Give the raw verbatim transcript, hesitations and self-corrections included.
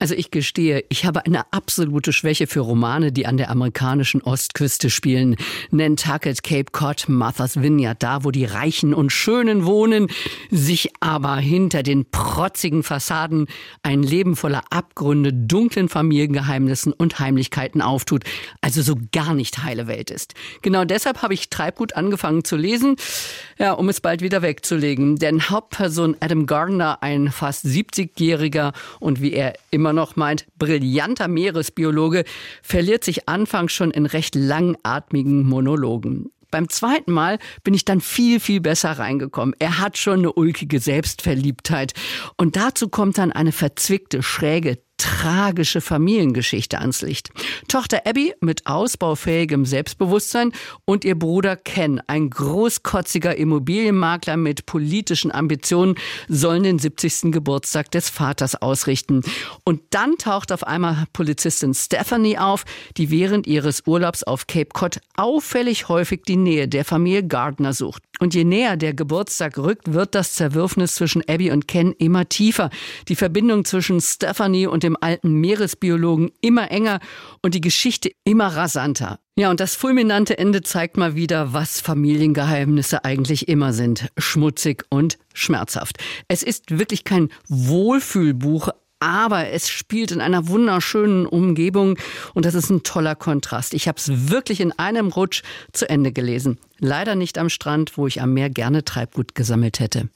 Also ich gestehe, ich habe eine absolute Schwäche für Romane, die an der amerikanischen Ostküste spielen. Nantucket, Cape Cod, Martha's Vineyard, da wo die Reichen und Schönen wohnen, sich aber hinter den protzigen Fassaden ein Leben voller Abgründe, dunklen Familiengeheimnissen und Heimlichkeiten auftut. Also so gar nicht heile Welt ist. Genau deshalb habe ich Treibgut angefangen zu lesen, ja, um es bald wieder wegzulegen. Denn Hauptperson Adam Gardner, ein fast siebzigjähriger und wie er immer noch meint, brillanter Meeresbiologe, verliert sich anfangs schon in recht langatmigen Monologen. Beim zweiten Mal bin ich dann viel, viel besser reingekommen. Er hat schon eine ulkige Selbstverliebtheit. Und dazu kommt dann eine verzwickte, schräge, tragische Familiengeschichte ans Licht. Tochter Abby mit ausbaufähigem Selbstbewusstsein und ihr Bruder Ken, ein großkotziger Immobilienmakler mit politischen Ambitionen, sollen den siebzigsten Geburtstag des Vaters ausrichten. Und dann taucht auf einmal Polizistin Stephanie auf, die während ihres Urlaubs auf Cape Cod auffällig häufig die Nähe der Familie Gardner sucht. Und je näher der Geburtstag rückt, wird das Zerwürfnis zwischen Abby und Ken immer tiefer. Die Verbindung zwischen Stephanie und dem alten Meeresbiologen immer enger und die Geschichte immer rasanter. Ja, und das fulminante Ende zeigt mal wieder, was Familiengeheimnisse eigentlich immer sind. Schmutzig und schmerzhaft. Es ist wirklich kein Wohlfühlbuch, aber es spielt in einer wunderschönen Umgebung und das ist ein toller Kontrast. Ich habe es wirklich in einem Rutsch zu Ende gelesen. Leider nicht am Strand, wo ich am Meer gerne Treibgut gesammelt hätte.